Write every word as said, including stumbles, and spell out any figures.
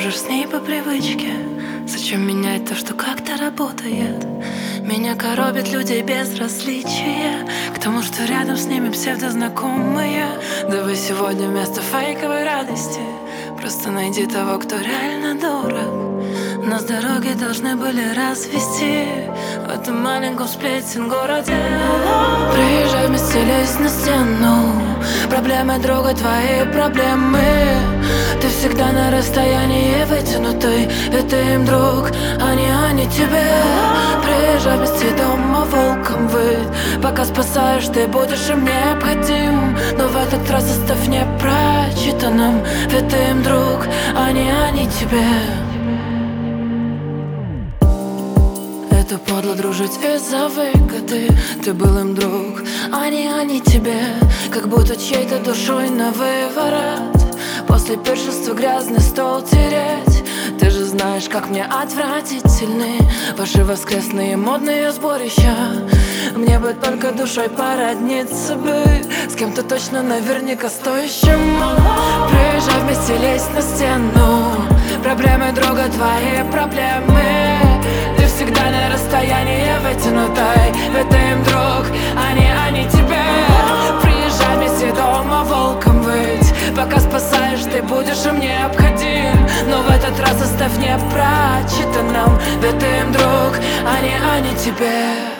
дружишь с ней по привычке. Зачем менять то, что как-то работает? Меня коробят люди без различия к тому, что рядом с ними псевдознакомые. Давай сегодня вместо фейковой радости просто найди того, кто реально дорог. Нас дороги должны были развести в этом маленьком сплетен городе. Приезжай вместе, лезь на стену. Проблемы друга, твои проблемы. Ты всегда на расстоянии вытянутой, ведь ты им друг, а не они тебе. Приезжай вместе дома волком выть. Пока спасаешь, ты будешь им необходим. Но в этот раз оставь непрочитанным, ведь ты им друг, а не они тебе. Это подло дружить из-за выгоды. Ты был им друг, а не они тебе. Как будто чьей-то душой на выворот. После пиршества грязный стол тереть. Ты же знаешь, как мне отвратительны ваши воскресные модные сборища. Мне бы только душой породниться бы с кем-то точно наверняка стоящим. Приезжай вместе, лезь на стену. Проблемы друга, твои проблемы. Ты всегда на расстоянии вытянутой, ведь ты им друг, а не они тебе. Приезжай вместе дома волком выть. Пока спасаешь, ты будешь им необходим. Но в этот раз оставь непрочитанным, ведь ты им друг, а не они тебе.